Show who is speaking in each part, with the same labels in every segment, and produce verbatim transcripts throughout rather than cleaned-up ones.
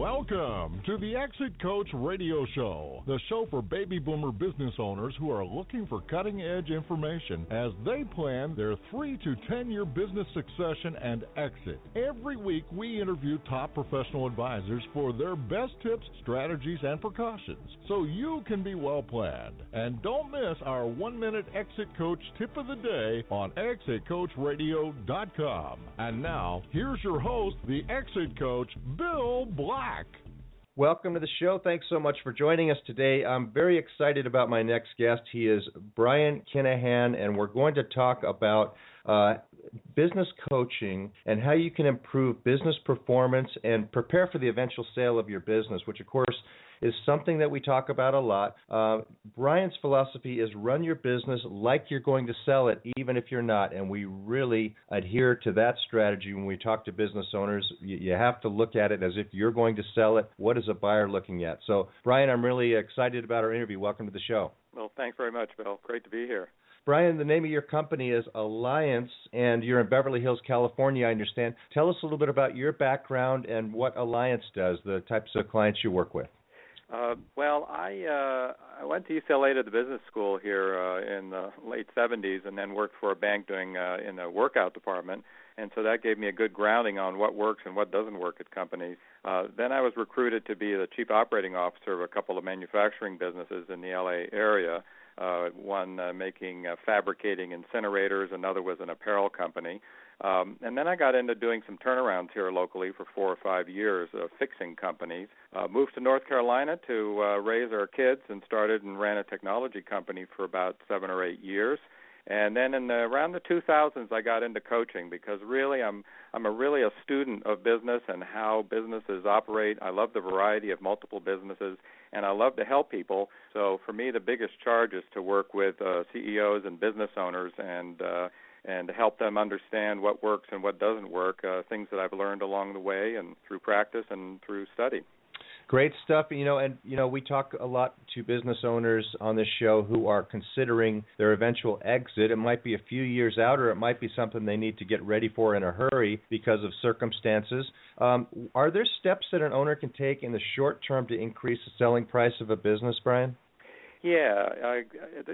Speaker 1: Welcome to the Exit Coach Radio Show, the show for baby boomer business owners who are looking for cutting-edge information as they plan their three to ten-year business succession and exit. Every week, we interview top professional advisors for their best tips, strategies, and precautions, so you can be well planned. And don't miss our one-minute Exit Coach tip of the day on exit coach radio dot com. And now, here's your host, the Exit Coach, Bill Black.
Speaker 2: Welcome to the show. Thanks so much for joining us today. I'm very excited about my next guest. He is Brian Kinahan, and we're going to talk about uh, business coaching and how you can improve business performance and prepare for the eventual sale of your business, which, of course, is something that we talk about a lot. Uh, Brian's philosophy is run your business like you're going to sell it, even if you're not, and we really adhere to that strategy when we talk to business owners. You, you have to look at it as if you're going to sell it. What is a buyer looking at? So, Brian, I'm really excited about our interview. Welcome to the show.
Speaker 3: Well, thanks very much, Bill. Great to be here.
Speaker 2: Brian, the name of your company is Alliance, and you're in Beverly Hills, California, I understand. Tell us a little bit about your background and what Alliance does, the types of clients you work with.
Speaker 3: Uh, well, I uh, I went to U C L A to the business school here uh, in the late seventies, and then worked for a bank doing uh, in the workout department, and so that gave me a good grounding on what works and what doesn't work at companies. Uh, then I was recruited to be the chief operating officer of a couple of manufacturing businesses in the L A area. Uh, one uh, making uh, fabricating incinerators, another was an apparel company. Um, and then I got into doing some turnarounds here locally for four or five years, uh, fixing companies. Uh, moved to North Carolina to uh, raise our kids and started and ran a technology company for about seven or eight years. And then in the, around the two thousands, I got into coaching because really I'm I'm a really a student of business and how businesses operate. I love the variety of multiple businesses, and I love to help people. So for me, the biggest charge is to work with uh, C E Os and business owners and uh, and to help them understand what works and what doesn't work, uh, things that I've learned along the way and through practice and through study.
Speaker 2: Great stuff. You know, and you know, we talk a lot to business owners on this show who are considering their eventual exit. It might be a few years out, or it might be something they need to get ready for in a hurry because of circumstances. Um, are there steps that an owner can take in the short term to increase the selling price of a business, Brian?
Speaker 3: Yeah, I,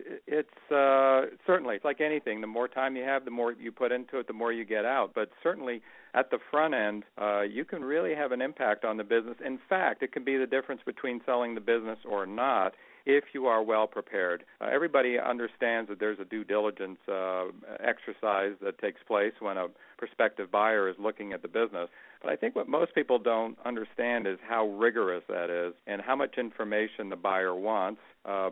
Speaker 3: it's uh, certainly, it's like anything. The more time you have, the more you put into it, the more you get out. But certainly at the front end, uh, you can really have an impact on the business. In fact, it can be the difference between selling the business or not if you are well prepared. Uh, everybody understands that there's a due diligence uh, exercise that takes place when a prospective buyer is looking at the business. But I think what most people don't understand is how rigorous that is and how much information the buyer wants uh,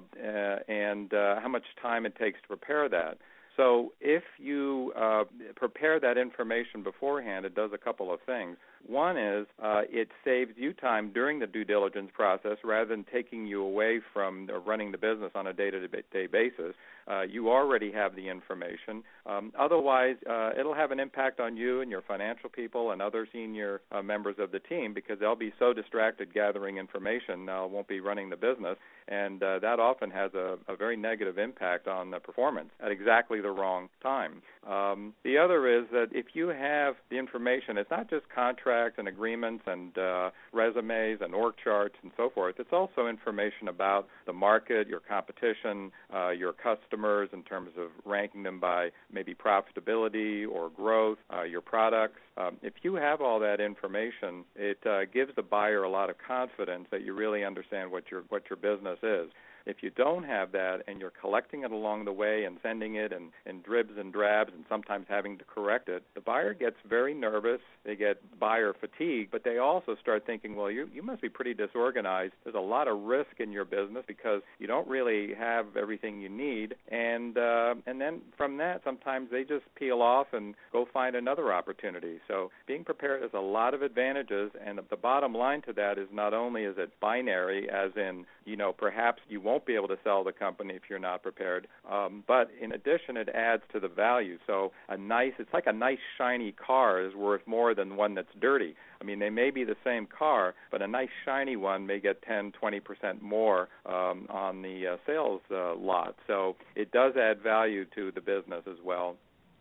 Speaker 3: and uh, how much time it takes to prepare that. So if you uh, prepare that information beforehand, it does a couple of things. One is uh, it saves you time during the due diligence process rather than taking you away from running the business on a day-to-day basis. Uh, you already have the information. Um, otherwise, uh, it'll have an impact on you and your financial people and other senior uh, members of the team because they'll be so distracted gathering information, uh, won't be running the business, and uh, that often has a, a very negative impact on the performance at exactly the wrong time. Um, the other is that if you have the information, it's not just contracts and agreements and uh, resumes and org charts and so forth. It's also information about the market, your competition, uh, your customers in terms of ranking them by maybe profitability or growth, uh, your products. Um, if you have all that information, it uh, gives the buyer a lot of confidence that you really understand what your what your business is. If you don't have that and you're collecting it along the way and sending it in, in dribs and drabs and sometimes having to correct it, the buyer gets very nervous. They get buyer fatigue, but they also start thinking, well, you, you must be pretty disorganized. There's a lot of risk in your business because you don't really have everything you need. And, uh, and then from that, sometimes they just peel off and go find another opportunity. So being prepared has a lot of advantages, and the bottom line to that is not only is it binary, as in, you know, perhaps you won't be able to sell the company if you're not prepared. Um, but in addition, it adds to the value. So a nice, it's like a nice shiny car is worth more than one that's dirty. I mean, they may be the same car, but a nice shiny one may get ten, twenty percent more um, on the uh, sales uh, lot. So it does add value to the business as well.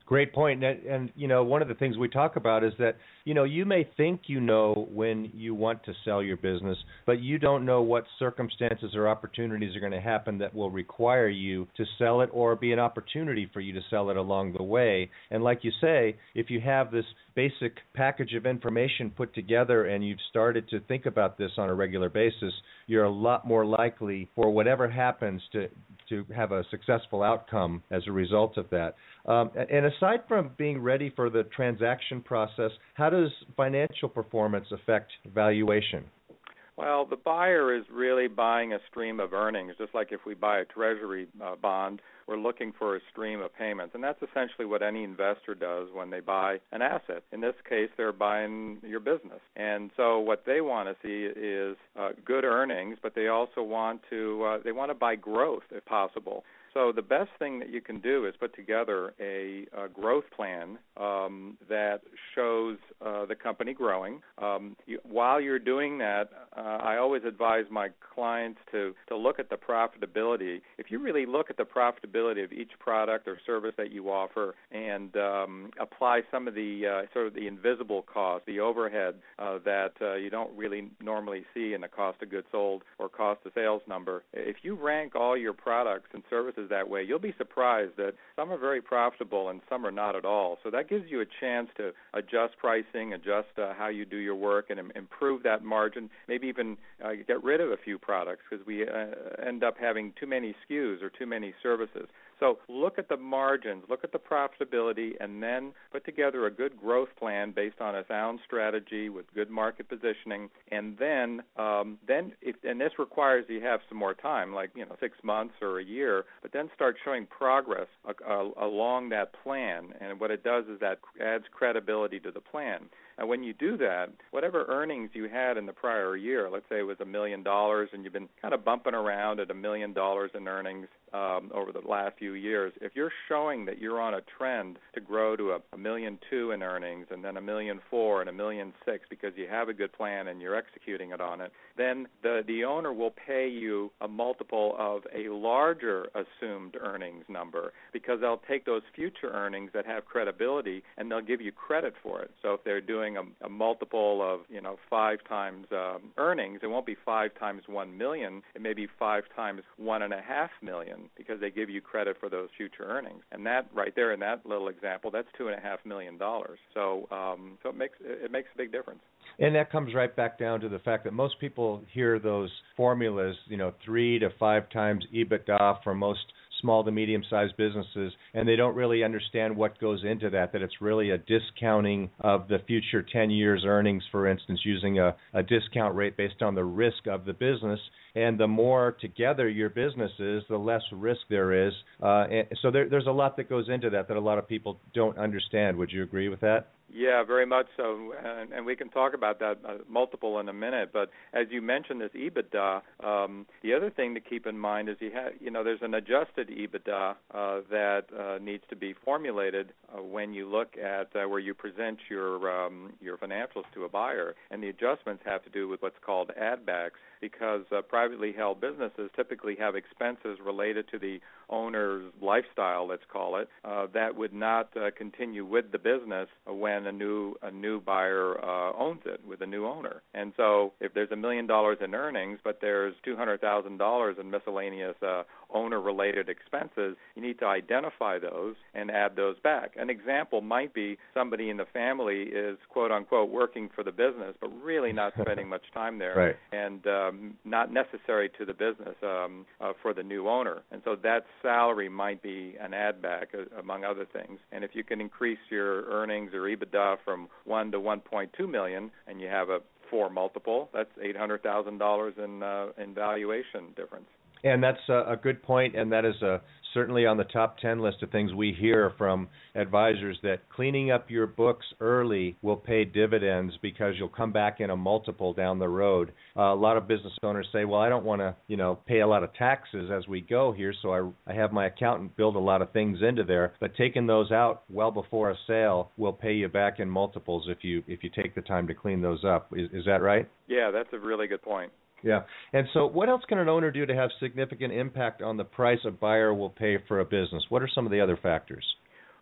Speaker 2: Great point. And, and, you know, one of the things we talk about is that, you know, you may think you know when you want to sell your business, but you don't know what circumstances or opportunities are going to happen that will require you to sell it or be an opportunity for you to sell it along the way. And like you say, if you have this basic package of information put together and you've started to think about this on a regular basis, you're a lot more likely for whatever happens to to have a successful outcome as a result of that. Um, and aside from being ready for the transaction process, how does financial performance affect valuation?
Speaker 3: Well, the buyer is really buying a stream of earnings, just like if we buy a treasury uh, bond, we're looking for a stream of payments. And that's essentially what any investor does when they buy an asset. In this case, they're buying your business. And so what they want to see is uh, good earnings, but they also want to uh, they want to buy growth if possible. So the best thing that you can do is put together a, a growth plan um, that shows uh, the company growing. Um, you, while you're doing that, uh, I always advise my clients to, to look at the profitability. If you really look at the profitability of each product or service that you offer and um, apply some of the uh, sort of the invisible costs, the overhead uh, that uh, you don't really normally see in the cost of goods sold or cost of sales number, if you rank all your products and services that way, you'll be surprised that some are very profitable and some are not at all. So that gives you a chance to adjust pricing, adjust uh, how you do your work, and im- improve that margin, maybe even uh, get rid of a few products because we uh, end up having too many S K Us or too many services. So look at the margins, look at the profitability, and then put together a good growth plan based on a sound strategy with good market positioning. And then, um, then, if, and this requires you have some more time, like you know, six months or a year. But then start showing progress uh, uh, along that plan. And what it does is that adds credibility to the plan. And when you do that, whatever earnings you had in the prior year, let's say it was a million dollars and you've been kind of bumping around at a million dollars in earnings um, over the last few years, if you're showing that you're on a trend to grow to a, a million two in earnings and then a million four and a million six because you have a good plan and you're executing it on it, then the, the owner will pay you a multiple of a larger assumed earnings number because they'll take those future earnings that have credibility and they'll give you credit for it. So if they're doing A, a multiple of, you know, five times um, earnings, it won't be five times one million. It may be five times one and a half million because they give you credit for those future earnings. And that right there in that little example, that's two and a half million dollars. So, um, so it makes it makes a big difference.
Speaker 2: And that comes right back down to the fact that most people hear those formulas, you know, three to five times EBITDA for most small to medium-sized businesses, and they don't really understand what goes into that, that it's really a discounting of the future ten years earnings, for instance, using a, a discount rate based on the risk of the business. And the more together your business is, the less risk there is. Uh, and so there, there's a lot that goes into that that a lot of people don't understand. Would you agree with that?
Speaker 3: Yeah, very much so, and, and we can talk about that uh, multiple in a minute. But as you mentioned, this EBITDA, um, the other thing to keep in mind is you have, you know, there's an adjusted EBITDA uh, that uh, needs to be formulated uh, when you look at uh, where you present your um, your financials to a buyer, and the adjustments have to do with what's called add backs, because uh, privately held businesses typically have expenses related to the owner's lifestyle, let's call it, uh, that would not uh, continue with the business when a new a new buyer uh, owns it with a new owner. And so if there's a million dollars in earnings, but there's two hundred thousand dollars in miscellaneous uh, owner-related expenses, you need to identify those and add those back. An example might be somebody in the family is, quote-unquote, working for the business, but really not spending much time there,
Speaker 2: right,
Speaker 3: and um, not necessary to the business um, uh, for the new owner. And so that salary might be an add-back, uh, among other things. And if you can increase your earnings or EBITDA from one to one point two million, and you have a four multiple, that's eight hundred thousand dollars in uh, in valuation difference.
Speaker 2: And that's a, a good point, and that is a, certainly on the top ten list of things we hear from advisors, that cleaning up your books early will pay dividends because you'll come back in a multiple down the road. Uh, a lot of business owners say, well, I don't want to, you know, pay a lot of taxes as we go here, so I, I have my accountant build a lot of things into there. But taking those out well before a sale will pay you back in multiples if you if you take the time to clean those up. Is, is that right?
Speaker 3: Yeah, that's a really good point.
Speaker 2: Yeah. And so what else can an owner do to have significant impact on the price a buyer will pay for a business? What are some of the other factors?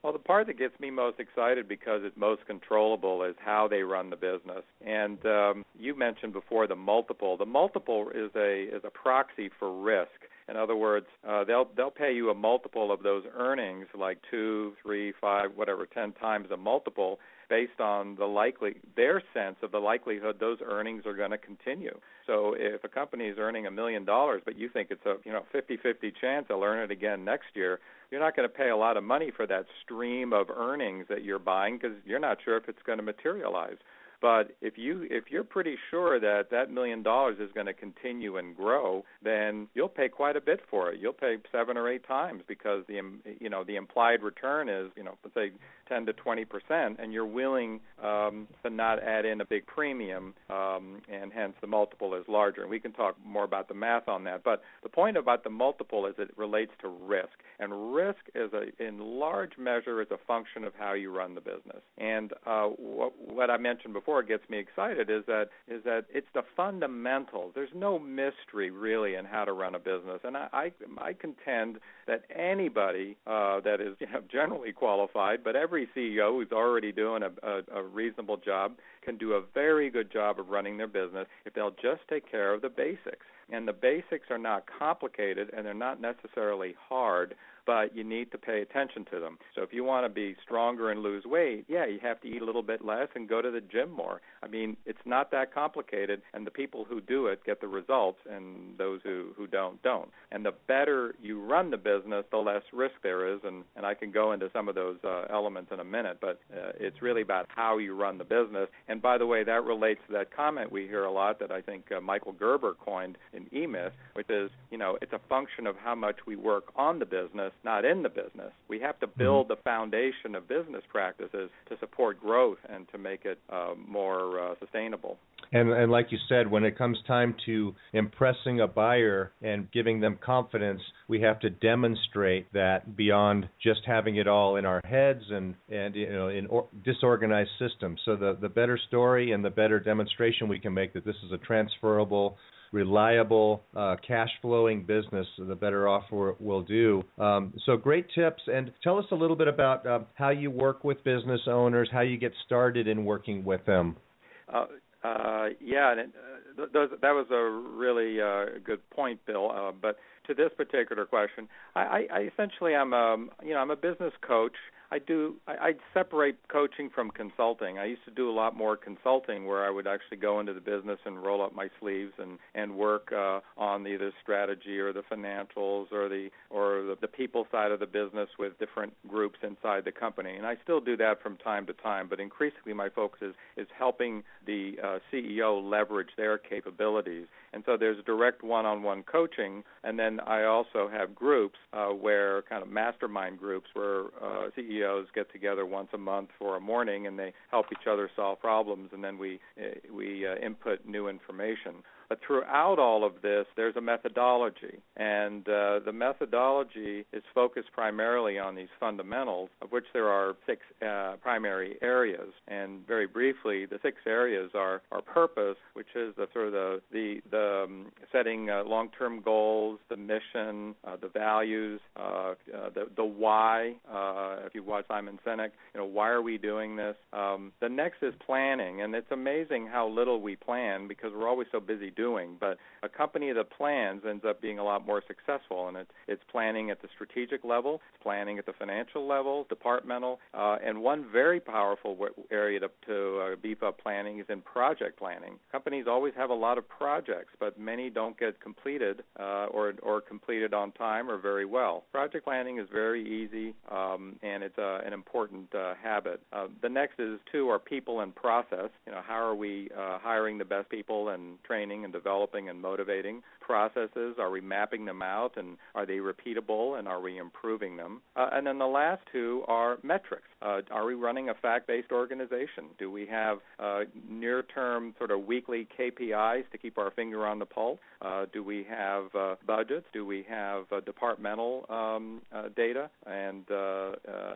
Speaker 3: Well, the part that gets me most excited because it's most controllable is how they run the business. And um, you mentioned before the multiple. The multiple is a is a proxy for risk. In other words, uh, they'll they'll pay you a multiple of those earnings, like two, three, five, whatever, ten times a multiple, based on the likely their sense of the likelihood those earnings are going to continue. So if a company is earning a million dollars, but you think it's a you know fifty-fifty chance they'll earn it again next year, you're not going to pay a lot of money for that stream of earnings that you're buying because you're not sure if it's going to materialize. But if you if you're pretty sure that that million dollars is going to continue and grow, then you'll pay quite a bit for it. You'll pay seven or eight times because the you know the implied return is you know let's say ten to twenty percent, and you're willing um, to not add in a big premium, um, and hence the multiple is larger. And we can talk more about the math on that. But the point about the multiple is it relates to risk, and risk is a in large measure is a function of how you run the business. And uh, what, what I mentioned before gets me excited is that is that it's the fundamentals. There's no mystery really in how to run a business, and I I, I contend that anybody uh, that is you know, generally qualified, but every C E O who's already doing a, a, a reasonable job can do a very good job of running their business if they'll just take care of the basics. And the basics are not complicated, and they're not necessarily hard, but you need to pay attention to them. So if you want to be stronger and lose weight, yeah, you have to eat a little bit less and go to the gym more. I mean, it's not that complicated, and the people who do it get the results, and those who, who don't, don't. And the better you run the business, the less risk there is, and, and I can go into some of those uh, elements in a minute, but uh, it's really about how you run the business. And by the way, that relates to that comment we hear a lot that I think uh, Michael Gerber coined in E-Myth, which is, you know, it's a function of how much we work on the business, not in the business. We have to build the foundation of business practices to support growth and to make it uh, more uh, sustainable.
Speaker 2: And, and like you said, when it comes time to impressing a buyer and giving them confidence, we have to demonstrate that beyond just having it all in our heads and, and you know, in or, disorganized systems. So the, the better story and the better demonstration we can make that this is a transferable, reliable, uh, cash-flowing business, the better off we'll do. Um, so great tips. And tell us a little bit about uh, how you work with business owners, how you get started in working with them.
Speaker 3: Uh, uh, yeah, and it, uh, those, that was a really uh, good point, Bill. Uh, but to this particular question, I, I, I essentially I'm a you know I'm a business coach. I do. I, I separate coaching from consulting. I used to do a lot more consulting, where I would actually go into the business and roll up my sleeves and and work uh, on either strategy or the financials or the or the, the people side of the business with different groups inside the company. And I still do that from time to time. But increasingly, my focus is is helping the uh, C E O leverage their capabilities. And so there's direct one-on-one coaching, and then I also have groups uh, where kind of mastermind groups where uh, C E Os get together once a month for a morning, and they help each other solve problems, and then we uh, we uh, input new information. But throughout all of this, there's a methodology, and uh, the methodology is focused primarily on these fundamentals, of which there are six uh, primary areas. And very briefly, the six areas are, are purpose, which is the sort of the the, the um, setting uh, long-term goals, the mission, uh, the values, uh, uh, the the why. Uh, if you watch Simon Sinek, you know, why are we doing this? Um, the next is planning, and it's amazing how little we plan because we're always so busy doing, but a company that plans ends up being a lot more successful, and it, it's planning at the strategic level, it's planning at the financial level, departmental, uh, and one very powerful w- area to, to uh, beef up planning is in project planning. Companies always have a lot of projects, but many don't get completed uh, or, or completed on time or very well. Project planning is very easy, um, and it's uh, an important uh, habit. Uh, the next is, two, are people and process. You know, how are we uh, hiring the best people and training and developing and motivating? Processes, are we mapping them out, and are they repeatable, and are we improving them? Uh, and then the last two are metrics. Uh, are we running a fact-based organization? Do we have uh, near-term sort of weekly K P Is to keep our finger on the pulse? Uh, do we have uh, budgets? Do we have uh, departmental um, uh, data and uh, uh,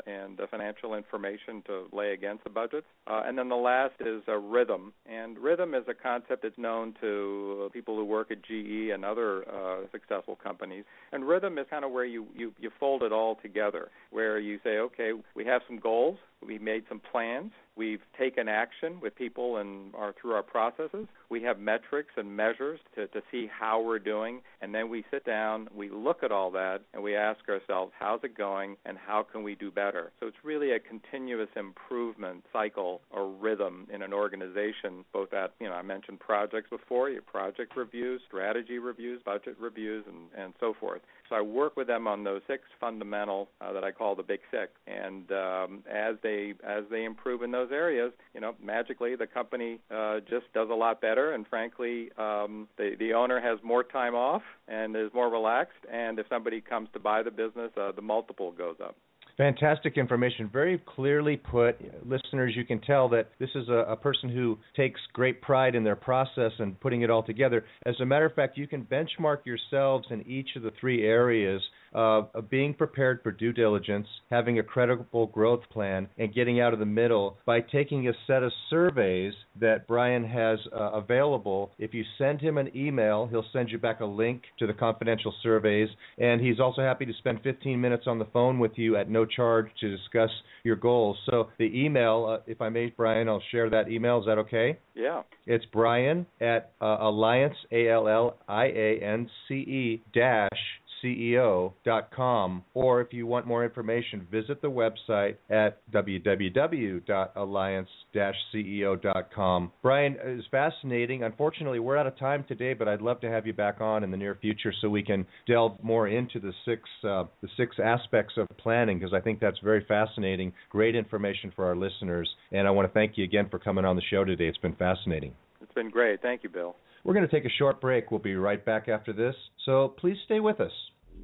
Speaker 3: and uh, financial information to lay against the budgets. Uh, and then the last is a rhythm. And rhythm is a concept that's known to people who work at G E and other uh, successful companies. And rhythm is kind of where you, you, you fold it all together, where you say, okay, we have some goals, we made some plans, we've taken action with people and our, through our processes, we have metrics and measures to, to see how we're doing, and then we sit down, we look at all that, and we ask ourselves, how's it going, and how can we do better? So it's really a continuous improvement cycle or rhythm in an organization, both at, you know, I mentioned projects before, your project reviews, strategy reviews, budget reviews, and, and so forth. So I work with them on those six fundamental uh, that I call the big six, and um, as they as they improve in those areas, you know, magically the company uh, just does a lot better, and frankly, um, the the owner has more time off and is more relaxed, and if somebody comes to buy the business, uh, the multiple goes up.
Speaker 2: Fantastic information, very clearly put. Listeners, you can tell that this is a, a person who takes great pride in their process and putting it all together. As a matter of fact, you can benchmark yourselves in each of the three areas uh, of being prepared for due diligence, having a credible growth plan, and getting out of the middle by taking a set of surveys that Brian has uh, available. If you send him an email, he'll send you back a link to the confidential surveys, and he's also happy to spend fifteen minutes on the phone with you at no charge to discuss your goals. So the email, uh, if I may, Brian, I'll share that email. Is that okay?
Speaker 3: Yeah.
Speaker 2: It's Brian at uh, Alliance, A L L I A N C E dash C E O dot com, or if you want more information, visit the website at w w w dot alliance dash c e o dot com. Brian, it's fascinating. Unfortunately, we're out of time today, but I'd love to have you back on in the near future so we can delve more into the six uh, the six aspects of planning, because I think that's very fascinating. Great information for our listeners, and I want to thank you again for coming on the show today. It's been fascinating.
Speaker 3: It's been great. Thank you, Bill.
Speaker 2: We're going to take a short break. We'll be right back after this, so please stay with us.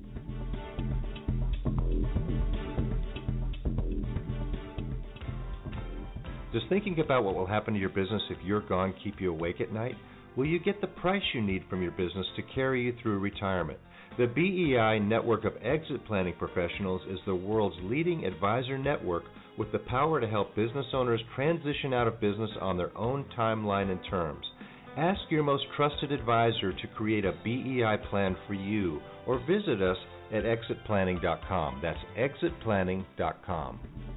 Speaker 2: Does thinking about what will happen to your business if you're gone keep you awake at night? Will you get the price you need from your business to carry you through retirement? The B E I Network of Exit Planning Professionals is the world's leading advisor network with the power to help business owners transition out of business on their own timeline and terms. Ask your most trusted advisor to create a B E I plan for you, or visit us at exit planning dot com. That's exit planning dot com.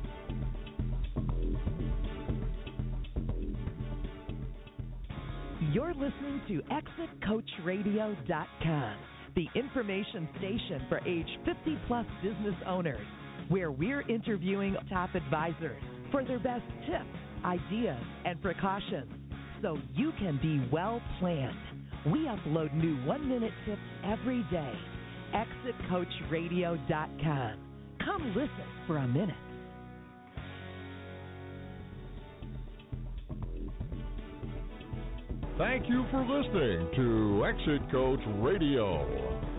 Speaker 4: You're listening to exit coach radio dot com, the information station for age fifty plus business owners, where we're interviewing top advisors for their best tips, ideas, and precautions, so you can be well planned. We upload new one-minute tips every day. exit coach radio dot com. Come listen for a minute.
Speaker 1: Thank you for listening to Exit Coach Radio.